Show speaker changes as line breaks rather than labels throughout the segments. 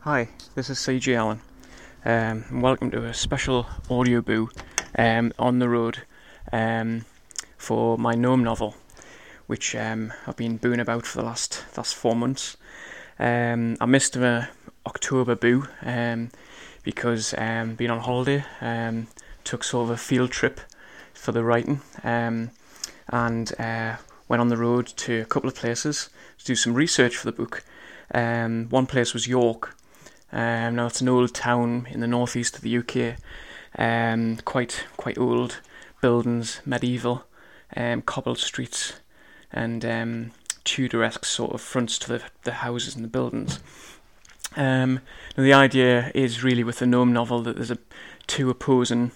Hi, this is CG Allen. And welcome to a special audio boo on the road for my gnome novel, which I've been booing about for the last 4 months. I missed my October boo because being on holiday, took sort of a field trip for the writing, and went on the road to a couple of places to do some research for the book. One place was York. Now it's an old town in the northeast of the UK, quite old buildings, medieval, cobbled streets, and Tudoresque sort of fronts to the houses and the buildings. Now the idea is really with the gnome novel that there's two opposing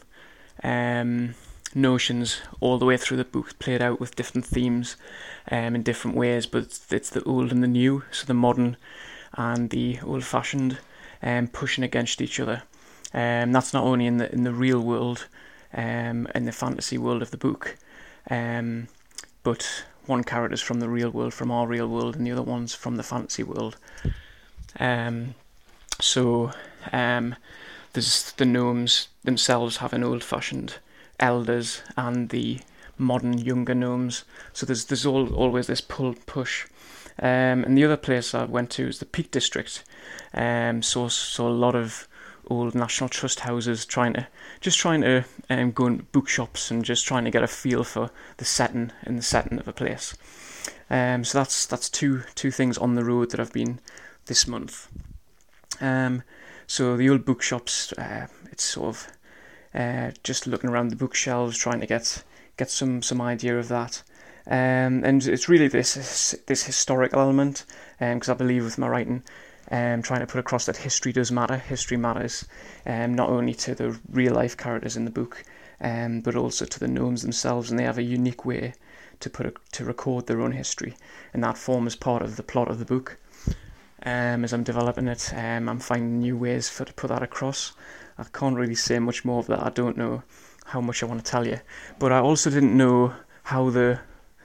notions all the way through the book, played out with different themes in different ways, but it's the old and the new, so the modern and the old-fashioned, pushing against each other. That's not only in the real world, in the fantasy world of the book, but one character's from the real world, from our real world, and the other one's from the fantasy world. So there's the gnomes themselves having old-fashioned elders and the modern younger gnomes. So there's always this push. And the other place I went to is the Peak District. So a lot of old National Trust houses, trying to go in bookshops and just trying to get a feel for the setting of a place. So that's two things on the road that I've been this month. So the old bookshops, it's sort of just looking around the bookshelves, trying to get some idea of that. And it's really this historical element, because I believe with my writing, trying to put across that history does matter. History matters, not only to the real life characters in the book, but also to the gnomes themselves, and they have a unique way to record their own history, and that forms part of the plot of the book. As I'm developing it, I'm finding new ways to put that across. I can't really say much more of that. I don't know how much I want to tell you, but I also didn't know how it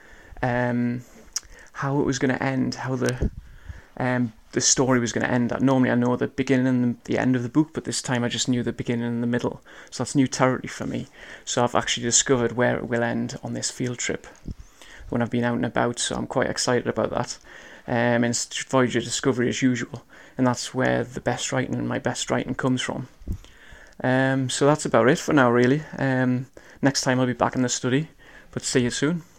was going to end, how the story was going to end. Normally I know the beginning and the end of the book, but this time I just knew the beginning and the middle. So that's new territory for me. So I've actually discovered where it will end on this field trip when I've been out and about, so I'm quite excited about that. And it's Voyager Discovery as usual, and that's where the best writing and my best writing comes from. So that's about it for now, really. Next time I'll be back in the study, but see you soon.